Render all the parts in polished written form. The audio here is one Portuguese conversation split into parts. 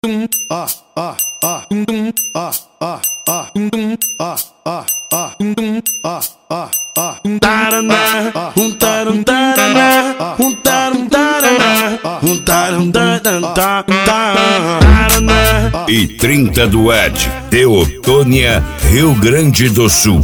E 30 do Ed, Teotônia, Rio Grande do Sul.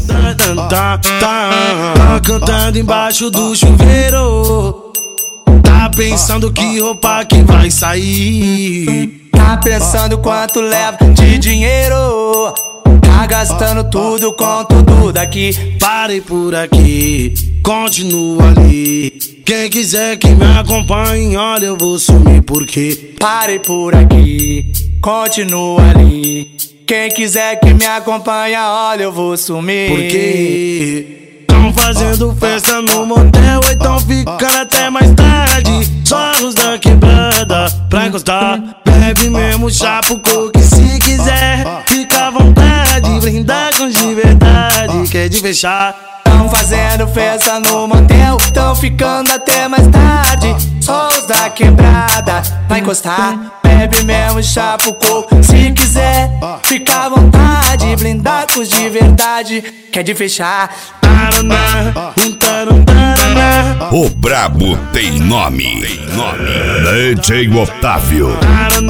Tá cantando embaixo do chuveiro. Tá pensando que roupa que vai sair. Tá pensando quanto leva de dinheiro. Tá gastando tudo com tudo daqui. Parei por aqui, continua ali. Quem quiser que me acompanhe, olha, eu vou sumir porque Parei por aqui, continua ali. Quem quiser que me acompanhe, olha, eu vou sumir porque tão fazendo festa no motel, ou então ficando até mais tarde. Só os da quebrada pra encostar. Bebe mesmo chá pro coco, se quiser fica à vontade. Brindar com de verdade, quer de fechar. Tão fazendo festa no motel, tão ficando até mais tarde. Só os da quebrada vai encostar. Bebe mesmo chá pro coco, se quiser fica à vontade. Blindar com os de verdade, quer de fechar. O brabo tem nome. DJ Otávio.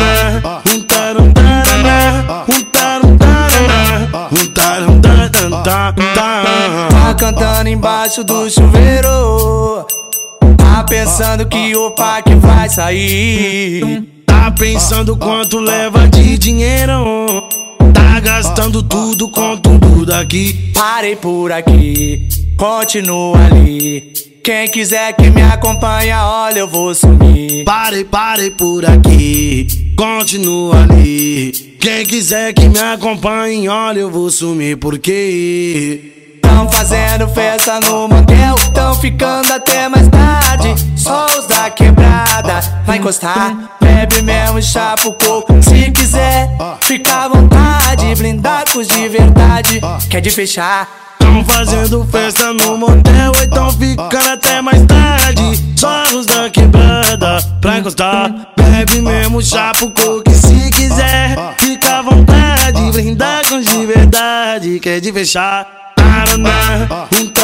Tá cantando embaixo do chuveiro. Tá pensando que opa que vai sair. Tá pensando quanto leva de dinheiro. Tá gastando tudo com tudo daqui. Parei por aqui, continua ali. Quem quiser que me acompanhe, olha, eu vou sumir. Parei por aqui, continua ali. Quem quiser que me acompanhe, olha, eu vou sumir porque tão fazendo festa no motel, tão ficando até mais tarde. Só os da quebrada vai encostar. Bebe mesmo chá pro coco, se quiser fica à vontade. Blindar com os de verdade, quer de fechar. tão fazendo festa no motel, ou então ficando até mais tarde. Só os da quebrada pra encostar. Bebe mesmo chá pro coco, se quiser fica à vontade. Brindar com de verdade, quer de fechar.